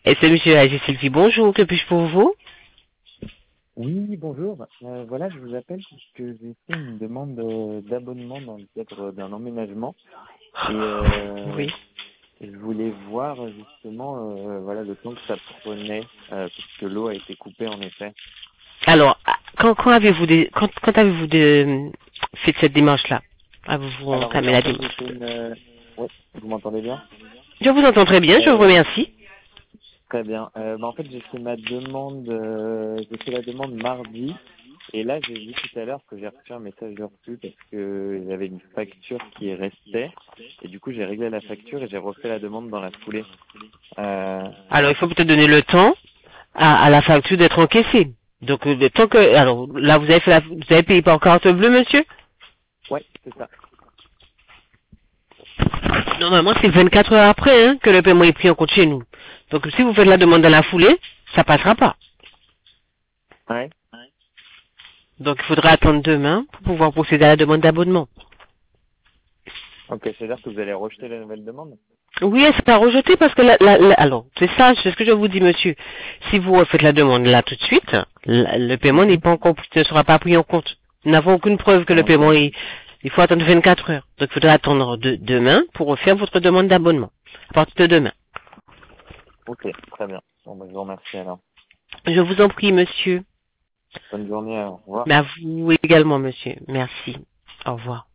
Et c'est monsieur Agis Sylvie, bonjour, que puis-je pour vous? Oui, bonjour. Voilà, je vous appelle parce que j'ai fait une demande d'abonnement dans le cadre d'un emménagement et Oui. je voulais voir justement voilà le temps que ça prenait puisque l'eau a été coupée en effet. Alors, quand avez-vous fait cette démarche-là? Avez-vous Alors entamé en la fait j'ai démarche? fait une oui, vous m'entendez bien? Je vous entends très bien, je vous Euh, remercie. Très bien. En fait j'ai fait ma demande j'ai fait la demande mardi. Et là, j'ai vu tout à l'heure que j'ai reçu un message de refus parce que j'avais une facture qui restait. Et du coup, j'ai réglé la facture et j'ai refait la demande dans la foulée. Euh, Alors, il faut peut-être donner le temps à la facture d'être encaissée. Donc, le temps que, alors, là, vous avez payé par carte bleue, monsieur? ouais, c'est ça. Normalement, c'est 24 heures après, hein, que le paiement est pris en compte chez nous. Donc, si vous faites la demande dans la foulée, ça passera pas. Ouais. Donc, il faudra attendre demain pour pouvoir procéder à la demande d'abonnement. Ok, c'est-à-dire que vous allez rejeter la nouvelle demande? Oui, elle sera rejetée parce que alors, c'est ça, c'est ce que je vous dis, monsieur. Si vous faites la demande là tout de suite, le paiement n'est Mhm. pas encore, ne sera pas pris en compte. Nous n'avons aucune preuve que le Ok. paiement est, il faut attendre 24 heures. Donc, il faudra attendre demain pour refaire votre demande d'abonnement. À partir de demain. Ok, très bien. Bon, bah, je vous remercie alors. Je vous en prie, monsieur. Bonne journée, au revoir. Mais à vous également, monsieur. Merci. Au revoir.